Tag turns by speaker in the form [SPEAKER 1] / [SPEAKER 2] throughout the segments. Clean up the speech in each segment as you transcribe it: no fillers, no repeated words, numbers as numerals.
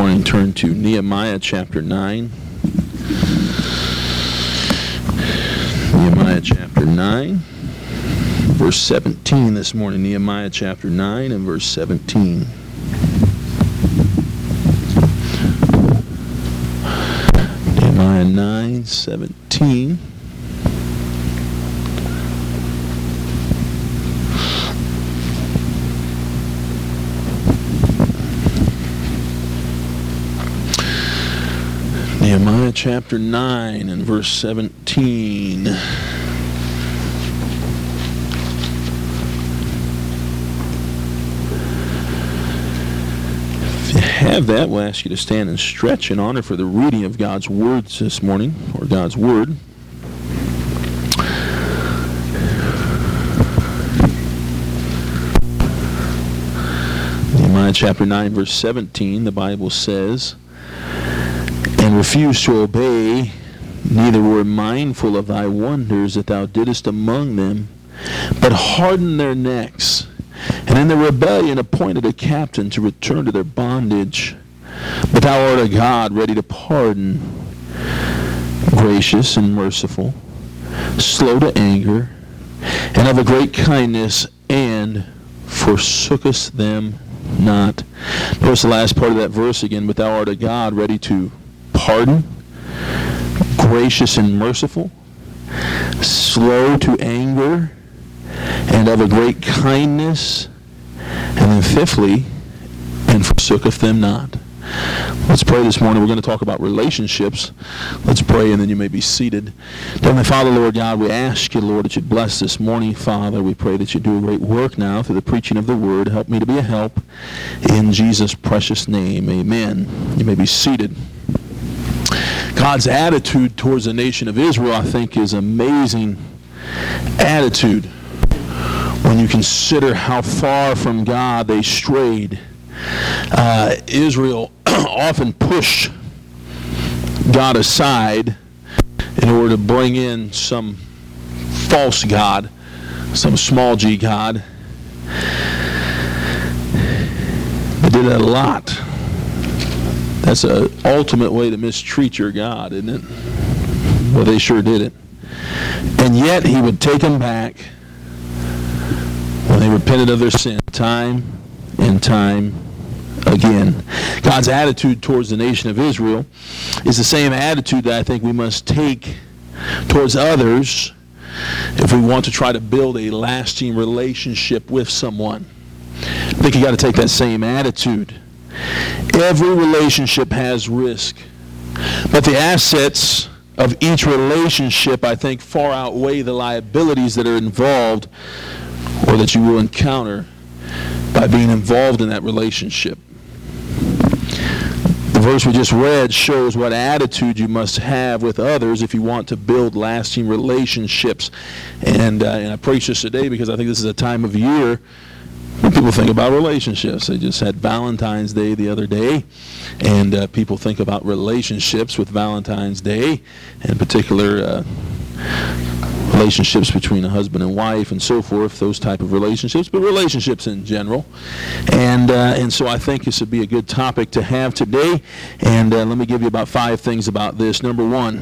[SPEAKER 1] morning, turn to Nehemiah chapter 9. Nehemiah chapter 9, verse 17 this morning. Nehemiah chapter 9 and verse 17. Nehemiah 9:17. Nehemiah chapter 9 and verse 17. If you have that, we'll ask you to stand and stretch in honor for the reading of God's words this morning, or God's word. Nehemiah chapter 9 verse 17, the Bible says, "And refused to obey, neither were mindful of thy wonders that thou didst among them, but hardened their necks, and in their rebellion appointed a captain to return to their bondage. But thou art a God ready to pardon, gracious and merciful, slow to anger, and of a great kindness, and forsookest them not." Notice the last part of that verse again. "But thou art a God ready to pardon, gracious and merciful, slow to anger, and of a great kindness." And then fifthly, "and forsooketh them not." Let's pray this morning. We're going to talk about relationships. Let's pray, and then you may be seated. Heavenly Father, Lord God, we ask you, Lord, that you bless this morning, Father. We pray that you do a great work now through the preaching of the word. Help me to be a help. In Jesus' precious name, amen. You may be seated. God's attitude towards the nation of Israel, I think, is an amazing attitude when you consider how far from God they strayed. Israel often pushed God aside in order to bring in some false god, some small g god. They did that a lot. That's an ultimate way to mistreat your God, isn't it? Well, they sure did it. And yet he would take them back when they repented of their sin, time and time again. God's attitude towards the nation of Israel is the same attitude that I think we must take towards others if we want to try to build a lasting relationship with someone. I think you got to take that same attitude. Every relationship has risk, but the assets of each relationship, I think, far outweigh the liabilities that are involved or that you will encounter by being involved in that relationship. The verse we just read shows what attitude you must have with others if you want to build lasting relationships. And I preach this today because I think this is a time of year when people think about relationships. They just had Valentine's Day the other day, and people think about relationships with Valentine's Day, in particular relationships between a husband and wife and so forth, those type of relationships, but relationships in general. And so I think this would be a good topic to have today. And let me give you about 5 things about this. Number one,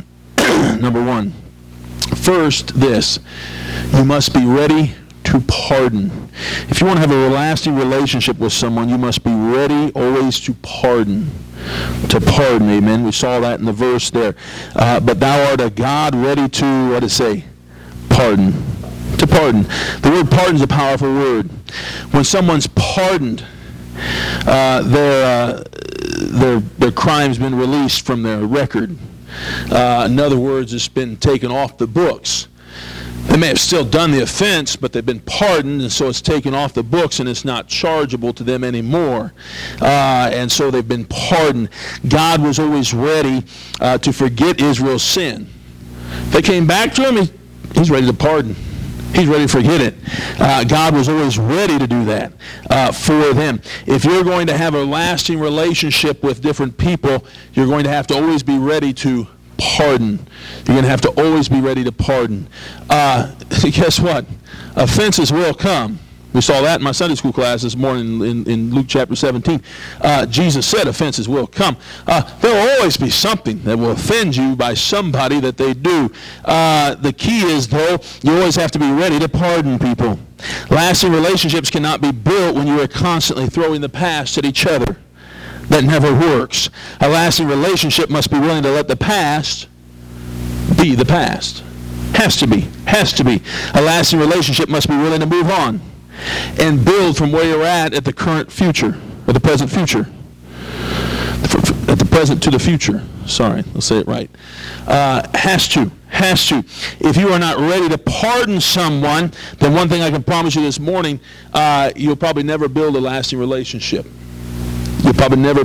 [SPEAKER 1] first, this: you must be ready to pardon. If you want to have a lasting relationship with someone, you must be ready always to pardon. To pardon, amen. We saw that in the verse there. But thou art a God ready to, what does it say? Pardon. To pardon. The word pardon is a powerful word. When someone's pardoned, their crime's been released from their record. In other words, it's been taken off the books. They may have still done the offense, but they've been pardoned, and so it's taken off the books, and it's not chargeable to them anymore. And so they've been pardoned. God was always ready to forget Israel's sin. If they came back to him, he's ready to pardon. He's ready to forget it. God was always ready to do that for them. If you're going to have a lasting relationship with different people, you're going to have to always be ready to pardon. You're going to have to always be ready to pardon. Guess what? Offenses will come. We saw that in my Sunday school class this morning in Luke chapter 17. Jesus said offenses will come. There will always be something that will offend you by somebody that they do. The key is, though, you always have to be ready to pardon people. Lasting relationships cannot be built when you are constantly throwing the past at each other. That never works. A lasting relationship must be willing to let the past be the past. Has to be. A lasting relationship must be willing to move on and build from where you're at the current future, or the present future. At the present to the future. Sorry, let's say it right. Has to. If you are not ready to pardon someone, then one thing I can promise you this morning, you'll probably never build a lasting relationship. People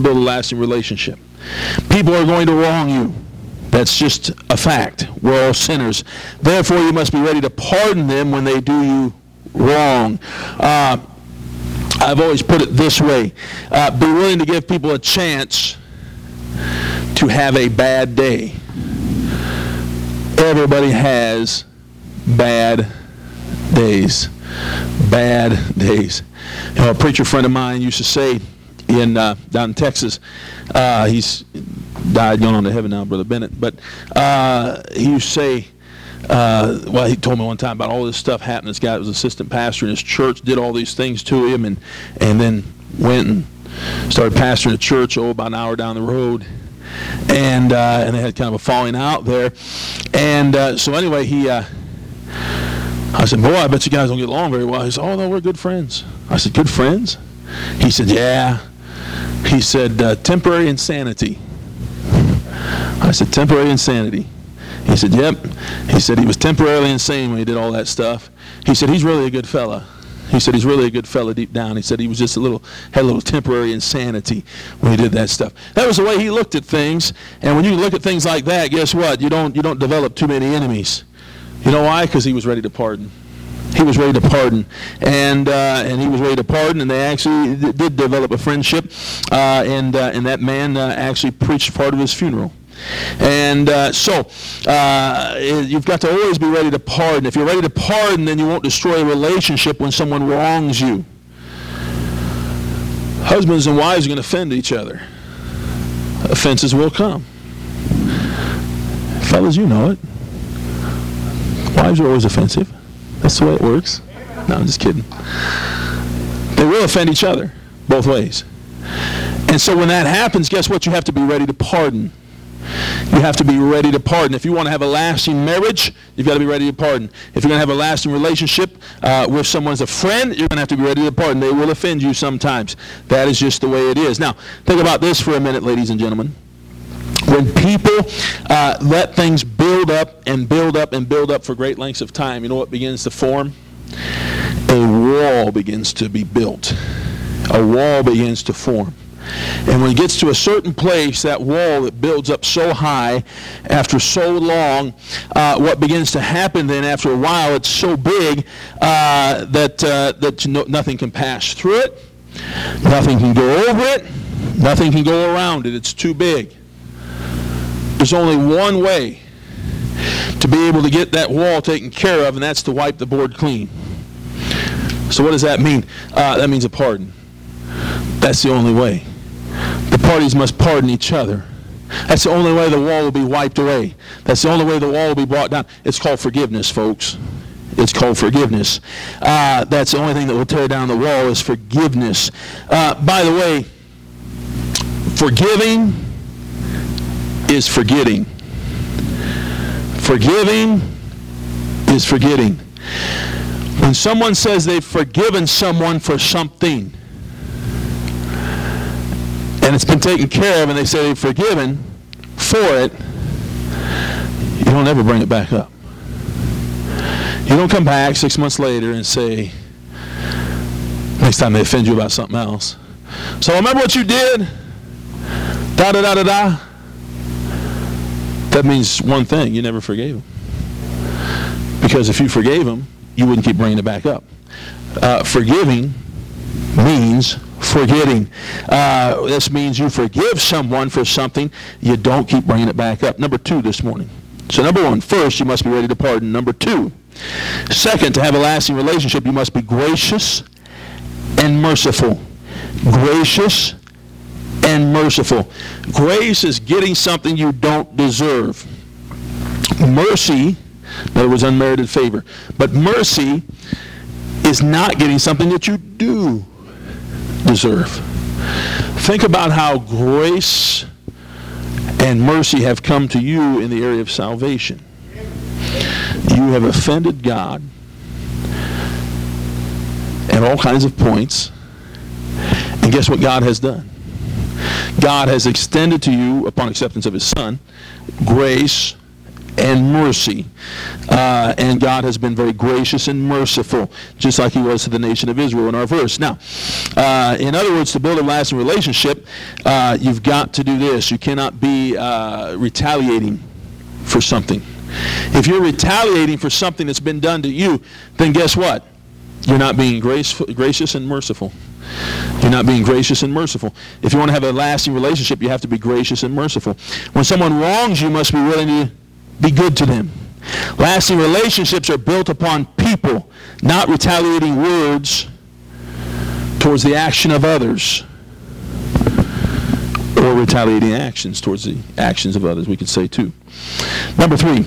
[SPEAKER 1] are going to wrong you. That's just a fact. We're all sinners. Therefore, you must be ready to pardon them when they do you wrong. I've always put it this way. Be willing to give people a chance to have a bad day. Everybody has bad days. You know, a preacher friend of mine used to say down in Texas, he's died, gone on to heaven now, Brother Bennett, but he used to say, well, he told me one time about all this stuff happened. This guy was assistant pastor in his church, did all these things to him, and then went and started pastoring a church about an hour down the road, and they had kind of a falling out there, and so anyway, I said, boy, I bet you guys don't get along very well. He said, oh no, we're good friends. I said, good friends? He said, yeah. He said, temporary insanity. I said, temporary insanity. He said, yep. He said he was temporarily insane when he did all that stuff. He said, he's really a good fella. He said he's really a good fella deep down. He said he was just had a little temporary insanity when he did that stuff. That was the way he looked at things. And when you look at things like that, guess what? You don't develop too many enemies. You know why? Because he was ready to pardon. He was ready to pardon, and he was ready to pardon, and they actually did develop a friendship, and that man actually preached part of his funeral. And so you've got to always be ready to pardon. If you're ready to pardon, then you won't destroy a relationship when someone wrongs you. Husbands and wives are going to offend each other. Offenses will come. Fellas, you know it. Wives are always offensive. That's the way it works. No, I'm just kidding. They will offend each other, both ways. And so when that happens, guess what? You have to be ready to pardon. You have to be ready to pardon. If you want to have a lasting marriage, you've got to be ready to pardon. If you're going to have a lasting relationship with someone as a friend, you're going to have to be ready to pardon. They will offend you sometimes. That is just the way it is. Now, think about this for a minute, ladies and gentlemen. When people let things build up and build up and build up for great lengths of time, you know what begins to form? A wall begins to be built. A wall begins to form. And when it gets to a certain place, that wall that builds up so high after so long, what begins to happen then after a while, it's so big that nothing can pass through it, nothing can go over it, nothing can go around it. It's too big. There's only one way to be able to get that wall taken care of, and that's to wipe the board clean. So what does that mean? That means a pardon. That's the only way. The parties must pardon each other. That's the only way the wall will be wiped away. That's the only way the wall will be brought down. It's called forgiveness, folks. It's called forgiveness. That's the only thing that will tear down the wall is forgiveness. By the way, forgiving is forgetting. Forgiving is forgetting. When someone says they've forgiven someone for something, and it's been taken care of, and they say they've forgiven for it, you don't ever bring it back up. You don't come back 6 months later and say, next time they offend you about something else, so remember what you did? Da-da-da-da-da. That means one thing, you never forgave him. Because if you forgave him, you wouldn't keep bringing it back up. Forgiving means forgetting. This means you forgive someone for something, you don't keep bringing it back up. Number 2 this morning. So number 1, first, you must be ready to pardon. Number 2, second, to have a lasting relationship, you must be gracious and merciful. Gracious and merciful. Grace is getting something you don't deserve. Mercy, in other words, unmerited favor. But mercy is not getting something that you do deserve. Think about how grace and mercy have come to you in the area of salvation. You have offended God at all kinds of points. And guess what God has done? God has extended to you, upon acceptance of his Son, grace and mercy. And God has been very gracious and merciful, just like he was to the nation of Israel in our verse. Now, in other words, to build a lasting relationship, you've got to do this. You cannot be retaliating for something. If you're retaliating for something that's been done to you, then guess what? You're not being gracious and merciful. You're not being gracious and merciful. If you want to have a lasting relationship, you have to be gracious and merciful. When someone wrongs you, you must be willing to be good to them. Lasting relationships are built upon people, not retaliating words towards the action of others, or retaliating actions towards the actions of others, we could say too. Number three,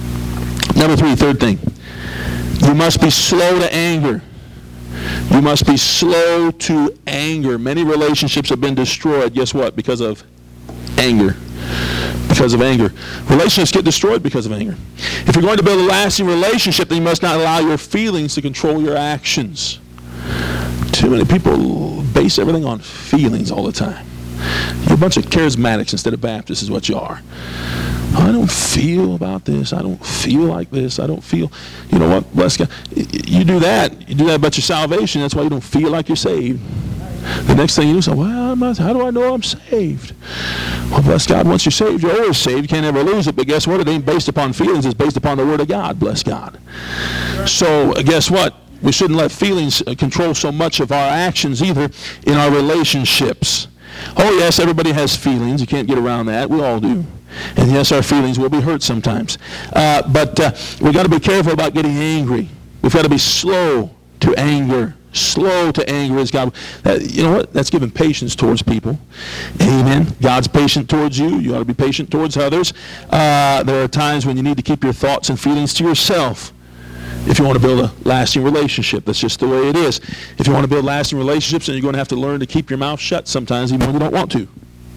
[SPEAKER 1] third thing. You must be slow to anger. You must be slow to anger. Many relationships have been destroyed. Guess what? Because of anger. Because of anger. Relationships get destroyed because of anger. If you're going to build a lasting relationship, then you must not allow your feelings to control your actions. Too many people base everything on feelings all the time. You're a bunch of charismatics instead of Baptists is what you are. I don't feel about this. I don't feel like this. I don't feel, you know what, bless God. You do that. You do that about your salvation. That's why you don't feel like you're saved. The next thing you do is say, well, how do I know I'm saved? Well, bless God, once you're saved, you're always saved. You can't ever lose it. But guess what? It ain't based upon feelings. It's based upon the Word of God, bless God. So guess what? We shouldn't let feelings control so much of our actions either in our relationships. Oh, yes, everybody has feelings. You can't get around that. We all do. And yes, our feelings will be hurt sometimes. But we've got to be careful about getting angry. We've got to be slow to anger. Slow to anger is God. You know what? That's giving patience towards people. Amen. God's patient towards you. You ought to be patient towards others. There are times when you need to keep your thoughts and feelings to yourself if you want to build a lasting relationship. That's just the way it is. If you want to build lasting relationships, then you're going to have to learn to keep your mouth shut sometimes, even when you don't want to.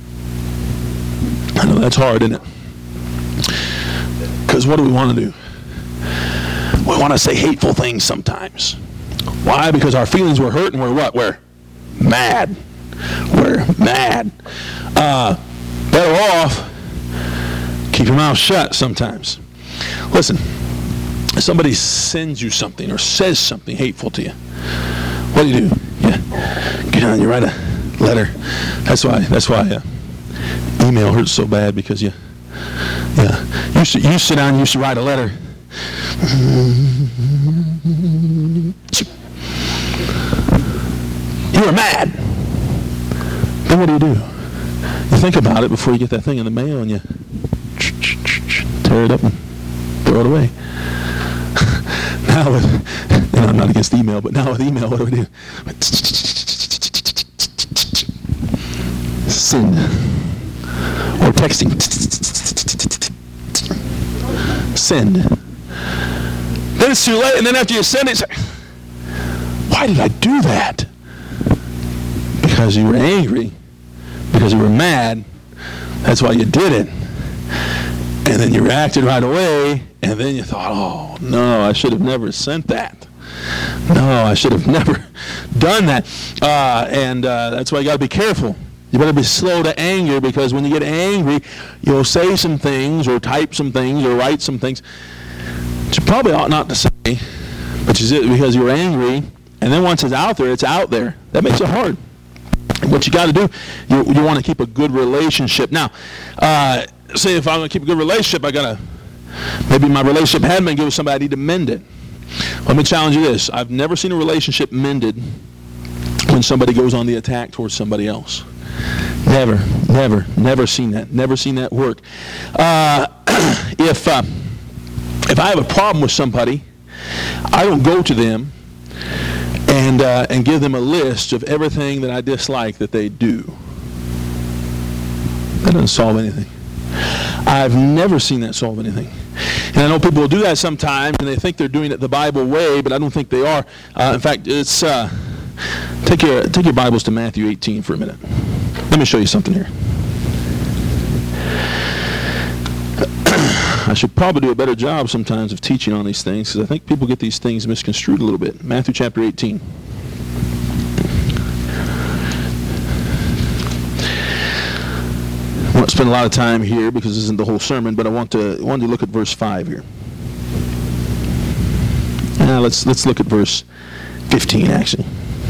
[SPEAKER 1] I know that's hard, isn't it? Because what do we want to do? We want to say hateful things sometimes. Why? Because our feelings were hurt and we're what? We're mad. We're mad. Better off keep your mouth shut sometimes. Listen, if somebody sends you something or says something hateful to you, what do? Yeah, get on, you write a letter. That's why email hurts so bad, because you sit down and you used to write a letter. You were mad. Then what do? You think about it before you get that thing in the mail and you tear it up and throw it away. Now with, and I'm not against email, but now with email, what do? Send. Or texting. Send. Then it's too late, and then after you send it, it's like, why did I do that? Because you were angry, because you were mad. That's why you did it. And then you reacted right away, and then you thought, oh, no, I should have never sent that. No, I should have never done that. And that's why you got to be careful. You better be slow to anger, because when you get angry, you'll say some things or type some things or write some things that you probably ought not to say, but you did it because you were angry. And then once it's out there, it's out there. That makes it hard. What you got to do, you want to keep a good relationship. Now, say if I'm going to keep a good relationship, maybe my relationship hadn't been good with somebody, I need to mend it. Let me challenge you this. I've never seen a relationship mended when somebody goes on the attack towards somebody else. Never seen that. Never seen that work. If I have a problem with somebody, I don't go to them and give them a list of everything that I dislike that they do. That doesn't solve anything. I've never seen that solve anything. And I know people will do that sometimes, and they think they're doing it the Bible way, but I don't think they are. In fact, it's take your Bibles to Matthew 18 for a minute. Let me show you something here. I should probably do a better job sometimes of teaching on these things, because I think people get these things misconstrued a little bit. Matthew chapter 18. I won't spend a lot of time here because this isn't the whole sermon, but I wanted to look at verse 5 here. Now let's look at verse 15 actually.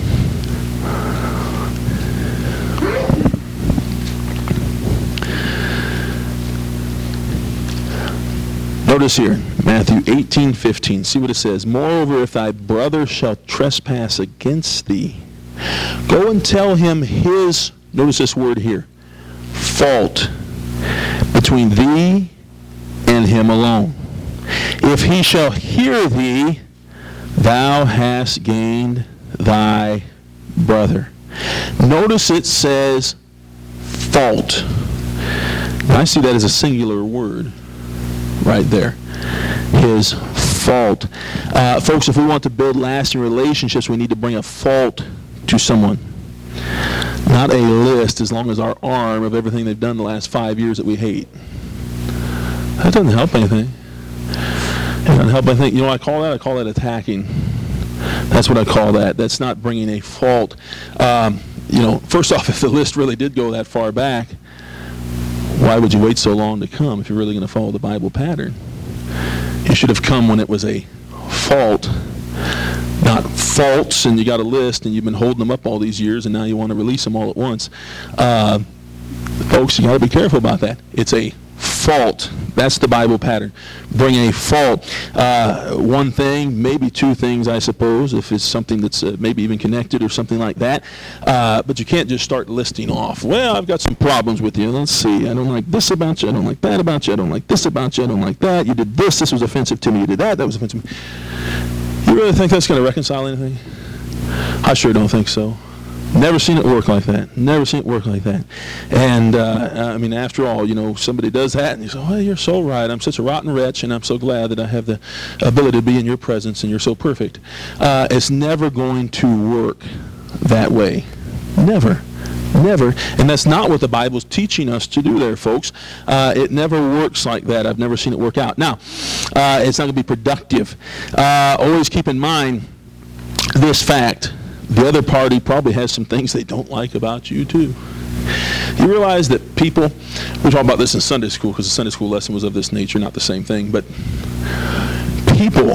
[SPEAKER 1] Notice here, Matthew 18:15. See what it says. Moreover, if thy brother shall trespass against thee, go and tell him his, notice this word here, fault between thee and him alone. If he shall hear thee, thou hast gained thy brother. Notice it says fault. I see that as a singular word right there. His fault. Folks, if we want to build lasting relationships, we need to bring a fault to someone. Not a list, as long as our arm of everything they've done the last 5 years that we hate. That doesn't help anything. It doesn't help anything. You know what I call that? I call that attacking. That's what I call that. That's not bringing a fault. First off, if the list really did go that far back, why would you wait so long to come if you're really going to follow the Bible pattern? You should have come when it was a fault, not faults, and you got a list and you've been holding them up all these years and now you want to release them all at once. Folks, you got to be careful about that. It's a fault. That's the Bible pattern. Bring a fault. One thing, maybe two things, I suppose, if it's something that's maybe even connected or something like that. But you can't just start listing off. Well, I've got some problems with you. Let's see. I don't like this about you. I don't like that about you. I don't like this about you. I don't like that. You did this. This was offensive to me. You did that. That was offensive to me. You really think that's going to reconcile anything? I sure don't think so. Never seen it work like that. Never seen it work like that. And, after all, somebody does that and you say, oh, you're so right. I'm such a rotten wretch, and I'm so glad that I have the ability to be in your presence, and you're so perfect. It's never going to work that way. Never. Never. And that's not what the Bible's teaching us to do there, folks. It never works like that. I've never seen it work out. Now, it's not going to be productive. Always keep in mind this fact. The other party probably has some things they don't like about you, too. You realize that people, we talk about this in Sunday school because the Sunday school lesson was of this nature, not the same thing, but people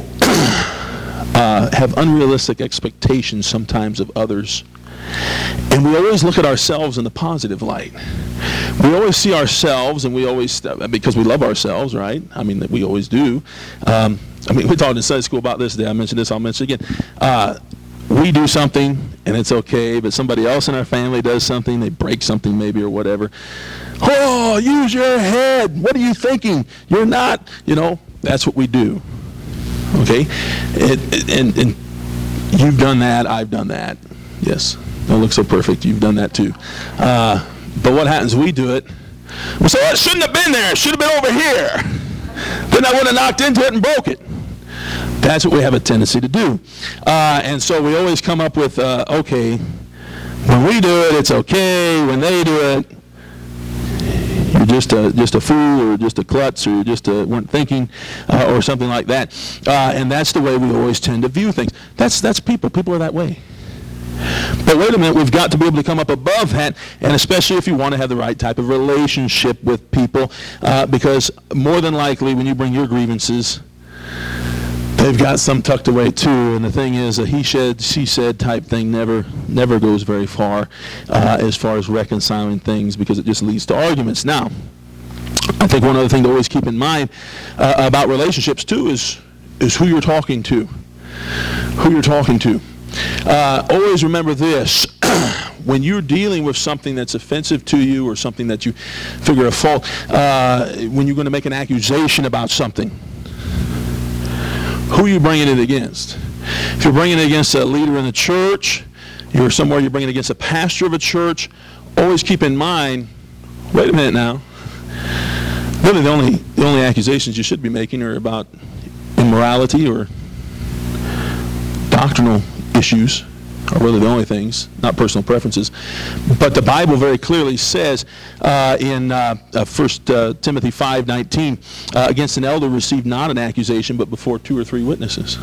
[SPEAKER 1] have unrealistic expectations sometimes of others. And we always look at ourselves in the positive light. We always see ourselves, and we always, because we love ourselves, right? We always do. We talked in Sunday school about this today. I mentioned this, I'll mention it again. We do something, and it's okay, but somebody else in our family does something, they break something maybe or whatever. Oh, use your head. What are you thinking? You're not, that's what we do. Okay? And you've done that, I've done that. Yes. Don't look so perfect. You've done that too. But what happens? We do it. We say, it shouldn't have been there. It should have been over here. Then I would have knocked into it and broke it. That's what we have a tendency to do. And so we always come up with, okay, when we do it, it's okay. When they do it, you're just a fool, or just a klutz, or just weren't thinking, or something like that. And that's the way we always tend to view things. That's people. People are that way. But wait a minute, we've got to be able to come up above that, and especially if you want to have the right type of relationship with people, because more than likely when you bring your grievances, they've got some tucked away too, and the thing is, a he said, she said type thing never goes very far as reconciling things, because it just leads to arguments. Now, I think one other thing to always keep in mind about relationships too is who you're talking to. Who you're talking to. Always remember this. When you're dealing with something that's offensive to you, or something that you figure a fault, when you're going to make an accusation about something, who are you bringing it against? If you're bringing it against a leader in the church, you're somewhere you're bringing it against a pastor of a church, always keep in mind, wait a minute now, really the only accusations you should be making are about immorality or doctrinal issues, are really the only things, not personal preferences. But the Bible very clearly says in 1 Timothy 5:19, against an elder receive not an accusation, but before 2 or 3 witnesses.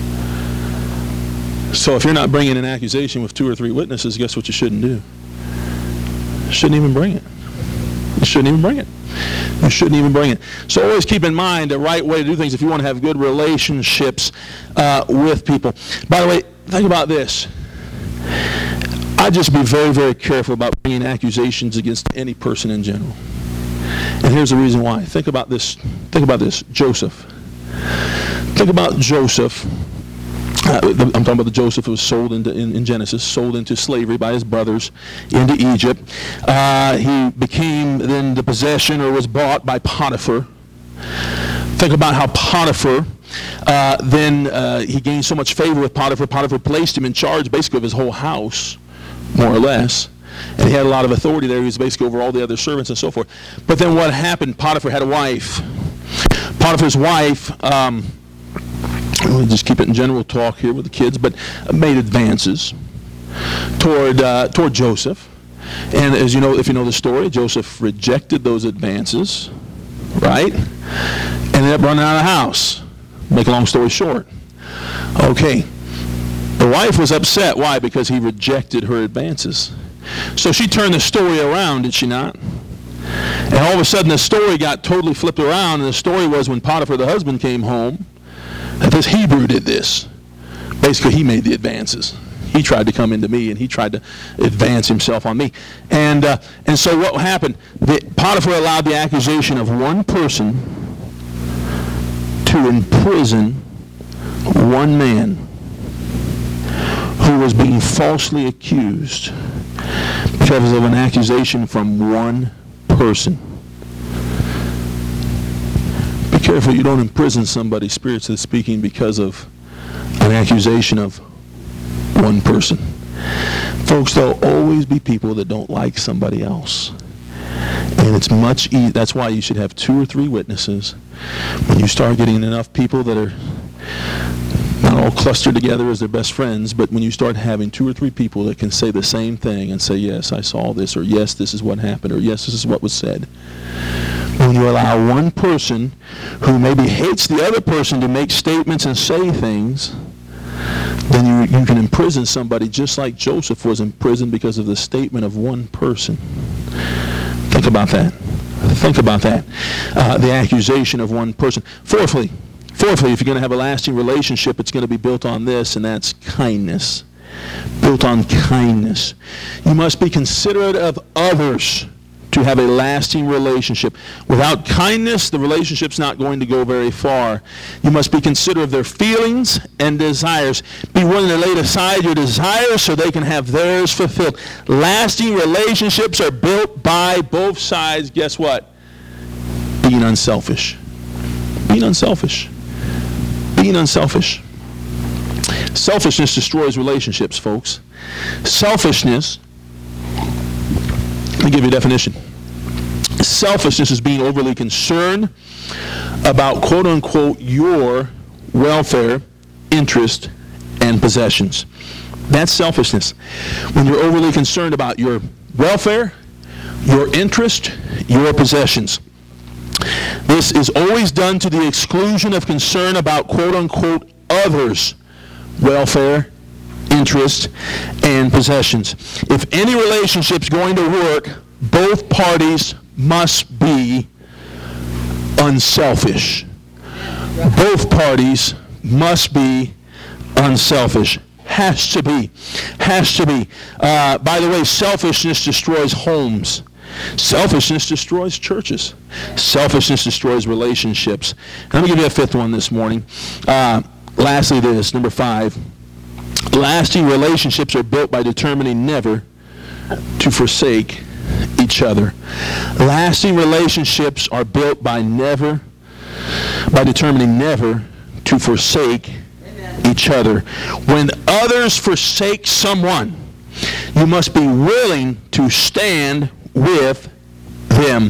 [SPEAKER 1] So if you're not bringing an accusation with 2 or 3 witnesses, guess what you shouldn't do? You shouldn't even bring it. You shouldn't even bring it. You shouldn't even bring it. So always keep in mind the right way to do things if you want to have good relationships with people. By the way, think about this. I'd just be very, very careful about bringing accusations against any person in general. And here's the reason why. Think about this. Think about this. Joseph. Think about Joseph. I'm talking about the Joseph who was sold into, in Genesis, sold into slavery by his brothers into Egypt. He became then the possession or was bought by Potiphar. Think about how Potiphar, then he gained so much favor with Potiphar. Potiphar placed him in charge basically of his whole house, more or less. And he had a lot of authority there. He was basically over all the other servants and so forth. But then what happened? Potiphar had a wife. Potiphar's wife, we'll just keep it in general talk here with the kids, but made advances toward Joseph. And as you know, if you know the story, Joseph rejected those advances, right? Ended up running out of the house. Make a long story short. Okay. The wife was upset. Why? Because he rejected her advances. So she turned the story around, did she not? And all of a sudden the story got totally flipped around, and the story was when Potiphar, the husband, came home, that this Hebrew did this. Basically, he made the advances. He tried to come into me, and he tried to advance himself on me. And so what happened? Potiphar allowed the accusation of one person to imprison one man who was being falsely accused because of an accusation from one person. Be careful you don't imprison somebody, spiritually speaking, because of an accusation of one person. Folks, there'll always be people that don't like somebody else. And it's much easier. That's why you should have 2 or 3 witnesses. When you start getting enough people that are not all clustered together as their best friends, but when you start having 2 or 3 people that can say the same thing and say, yes, I saw this, or yes, this is what happened, or yes, this is what was said. When you allow one person who maybe hates the other person to make statements and say things, then you can imprison somebody just like Joseph was imprisoned because of the statement of one person. Think about that. Think about that. The accusation of one person. Fourthly, if you're going to have a lasting relationship, it's going to be built on this, and that's kindness. Built on kindness. You must be considerate of others to have a lasting relationship. Without kindness, the relationship's not going to go very far. You must be considerate of their feelings and desires. Be willing to lay aside your desires so they can have theirs fulfilled. Lasting relationships are built by both sides. Guess what? Being unselfish. Being unselfish. Being unselfish. Selfishness destroys relationships, folks. Selfishness, let me give you a definition. Selfishness is being overly concerned about, quote unquote, your welfare, interest, and possessions. That's selfishness. When you're overly concerned about your welfare, your interest, your possessions. This is always done to the exclusion of concern about, quote unquote, others' welfare, interest, and possessions. If any relationship's going to work, both parties must be unselfish. Both parties must be unselfish. Has to be. Has to be. By the way, selfishness destroys homes. Selfishness destroys churches. Selfishness destroys relationships. And let me give you a 5th one this morning. Lastly, this, number 5. Lasting relationships are built by determining never to forsake each other. Lasting relationships are built by determining never to forsake each other. When others forsake someone, you must be willing to stand with them.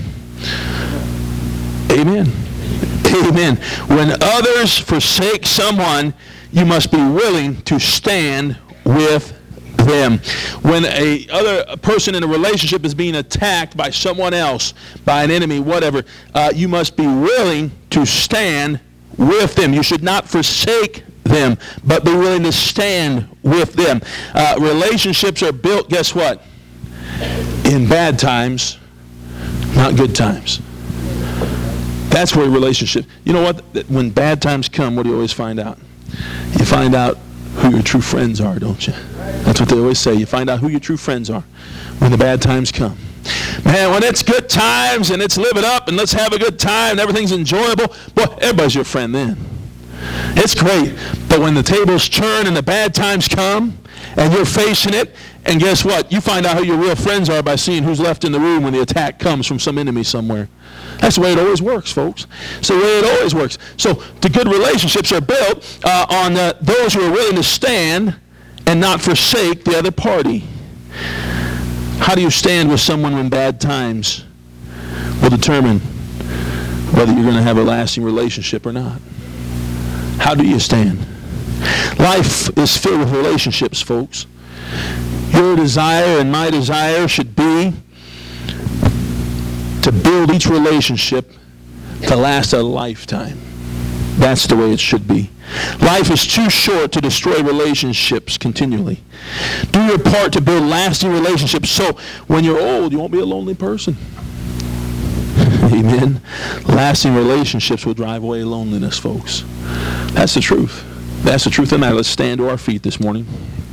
[SPEAKER 1] Amen. Amen. When others forsake someone, you must be willing to stand with them. When a person in a relationship is being attacked by someone else, by an enemy, whatever, you must be willing to stand with them. You should not forsake them, but be willing to stand with them. Relationships are built, guess what? In bad times, not good times. That's where relationship. You know what? When bad times come, what do you always find out? You find out who your true friends are, don't you? That's what they always say. You find out who your true friends are when the bad times come. Man, when it's good times and it's live it up and let's have a good time and everything's enjoyable, boy, everybody's your friend then. It's great. But when the tables turn and the bad times come and you're facing it, and guess what? You find out who your real friends are by seeing who's left in the room when the attack comes from some enemy somewhere. That's the way it always works, folks. It's the way it always works. So the good relationships are built on those who are willing to stand and not forsake the other party. How do you stand with someone when bad times will determine whether you're going to have a lasting relationship or not? How do you stand? Life is filled with relationships, folks. Your desire and my desire should be to build each relationship to last a lifetime. That's the way it should be. Life is too short to destroy relationships continually. Do your part to build lasting relationships so when you're old, you won't be a lonely person. Amen. Lasting relationships will drive away loneliness, folks. That's the truth. That's the truth of the matter. Let's stand to our feet this morning.